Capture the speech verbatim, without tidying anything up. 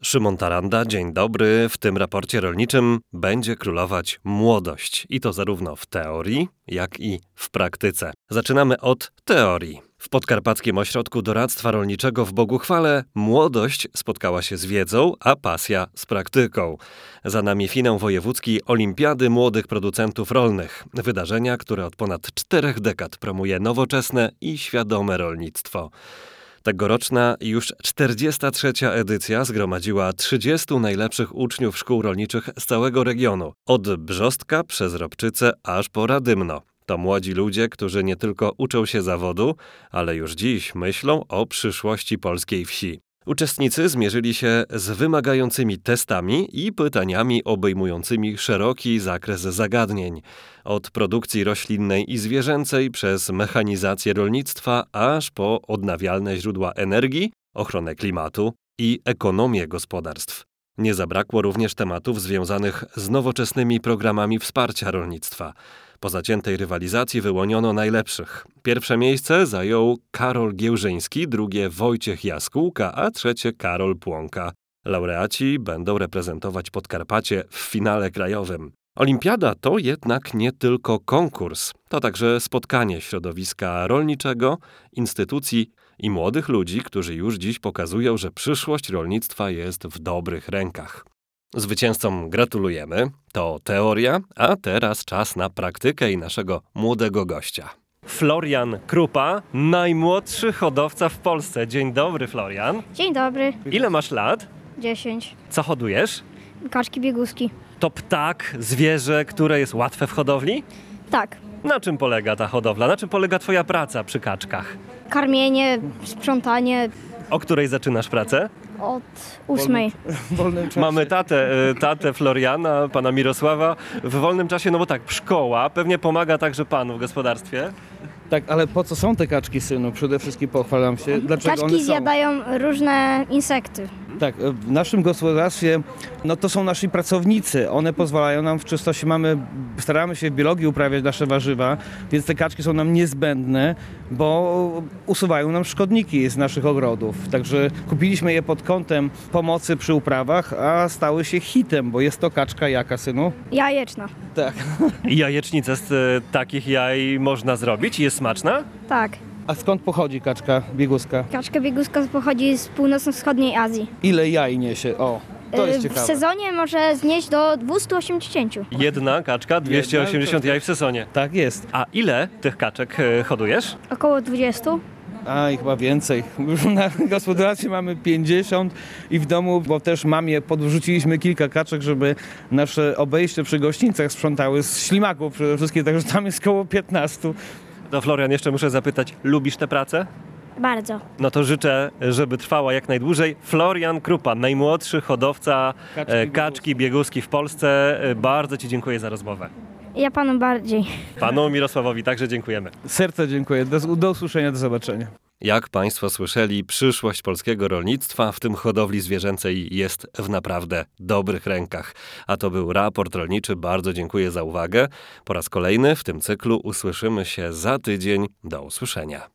Szymon Taranda, dzień dobry. W tym raporcie rolniczym będzie królować młodość. I to zarówno w teorii, jak i w praktyce. Zaczynamy od teorii. W Podkarpackim Ośrodku Doradztwa Rolniczego w Boguchwale młodość spotkała się z wiedzą, a pasja z praktyką. Za nami finał wojewódzki Olimpiady Młodych Producentów Rolnych. Wydarzenia, które od ponad czterech dekad promuje nowoczesne i świadome rolnictwo. Tegoroczna już czterdziesta trzecia edycja zgromadziła trzydziestu najlepszych uczniów szkół rolniczych z całego regionu. Od Brzostka przez Robczyce aż po Radymno. To młodzi ludzie, którzy nie tylko uczą się zawodu, ale już dziś myślą o przyszłości polskiej wsi. Uczestnicy zmierzyli się z wymagającymi testami i pytaniami obejmującymi szeroki zakres zagadnień. Od produkcji roślinnej i zwierzęcej przez mechanizację rolnictwa, aż po odnawialne źródła energii, ochronę klimatu i ekonomię gospodarstw. Nie zabrakło również tematów związanych z nowoczesnymi programami wsparcia rolnictwa. Po zaciętej rywalizacji wyłoniono najlepszych. Pierwsze miejsce zajął Karol Giełżyński, drugie Wojciech Jaskółka, a trzecie Karol Płonka. Laureaci będą reprezentować Podkarpacie w finale krajowym. Olimpiada to jednak nie tylko konkurs. To także spotkanie środowiska rolniczego, instytucji i młodych ludzi, którzy już dziś pokazują, że przyszłość rolnictwa jest w dobrych rękach. Zwycięzcom gratulujemy. To teoria, a teraz czas na praktykę i naszego młodego gościa. Florian Krupa, najmłodszy hodowca w Polsce. Dzień dobry, Florian. Dzień dobry. Ile masz lat? Dziesięć. Co hodujesz? Kaczki bieguski. To ptak, zwierzę, które jest łatwe w hodowli? Tak. Na czym polega ta hodowla? Na czym polega twoja praca przy kaczkach? Karmienie, sprzątanie O której zaczynasz pracę? od ósmej. W wolnym czasie. Mamy tatę, e, tatę Floriana, pana Mirosława. W wolnym czasie, no bo tak, szkoła pewnie pomaga także panu w gospodarstwie. Tak, ale po co są te kaczki, synu? Przede wszystkim pochwalam się. Dlaczego one Kaczki są? zjadają różne insekty. Tak, w naszym gospodarstwie, no to są nasi pracownicy. One pozwalają nam w czystości, mamy, staramy się w biologii uprawiać nasze warzywa, więc te kaczki są nam niezbędne, bo usuwają nam szkodniki z naszych ogrodów. Także kupiliśmy je pod kątem pomocy przy uprawach, a stały się hitem, bo jest to kaczka jaka, synu? Jajeczna. Tak. I jajecznicę z e, takich jaj można zrobić? Jest smaczna? Tak. A skąd pochodzi kaczka bieguska? Kaczka bieguska pochodzi z północno-wschodniej Azji. Ile jaj niesie? O, to jest W ciekawe. sezonie może znieść do dwieście osiemdziesiąt. Jedna kaczka, dwieście osiemdziesiąt jaj w sezonie. Tak jest. A ile tych kaczek e, hodujesz? Około dwadzieścia. A i chyba więcej. Już na gospodarstwie mamy pięćdziesiąt i w domu, bo też mamie podrzuciliśmy kilka kaczek, żeby nasze obejście przy gościńcach sprzątały z ślimaków przede wszystkim, także tam jest około piętnaście. To Florian, jeszcze muszę zapytać, lubisz tę pracę? Bardzo. No to życzę, żeby trwała jak najdłużej. Florian Krupa, najmłodszy hodowca Kaczki e, kaczki bieguski w Polsce. E, Bardzo ci dziękuję za rozmowę. Ja panu bardziej. Panu Mirosławowi także dziękujemy. Serce dziękuję. Do, do usłyszenia, do zobaczenia. Jak Państwo słyszeli, przyszłość polskiego rolnictwa, w tym hodowli zwierzęcej, jest w naprawdę dobrych rękach. A to był raport rolniczy. Bardzo dziękuję za uwagę. Po raz kolejny w tym cyklu usłyszymy się za tydzień. Do usłyszenia.